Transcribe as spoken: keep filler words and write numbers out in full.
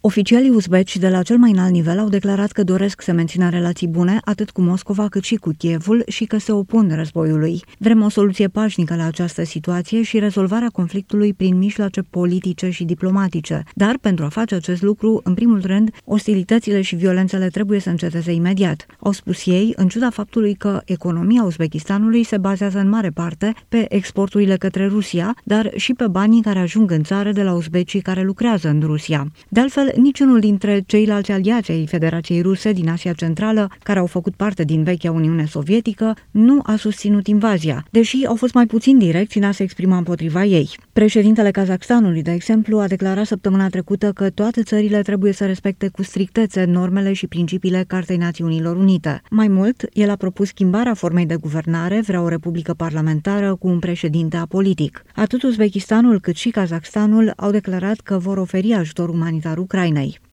Oficialii uzbeci de la cel mai înalt nivel au declarat că doresc să mențină relații bune atât cu Moscova cât și cu Kievul și că se opun războiului. Vrem o soluție pașnică la această situație și rezolvarea conflictului prin mijloace politice și diplomatice. Dar pentru a face acest lucru, în primul rând, ostilitățile și violențele trebuie să înceteze imediat. Au spus ei, în ciuda faptului că economia Uzbekistanului se bazează în mare parte pe exporturile către Rusia, dar și pe banii care ajung în țară de la uzbecii care lucrează în Rusia. De altfel, niciunul dintre ceilalți aliați ai Federației Ruse din Asia Centrală, care au făcut parte din vechea Uniune Sovietică, nu a susținut invazia, deși au fost mai puțin direcți în a se exprima împotriva ei. Președintele Kazakhstanului, de exemplu, a declarat săptămâna trecută că toate țările trebuie să respecte cu strictețe normele și principiile Cartei Națiunilor Unite. Mai mult, el a propus schimbarea formei de guvernare, vrea o republică parlamentară cu un președinte apolitic. Atât Uzbekistanul cât și Kazakhstanul au declarat că vor oferi ajutor umanitar Ucrainei.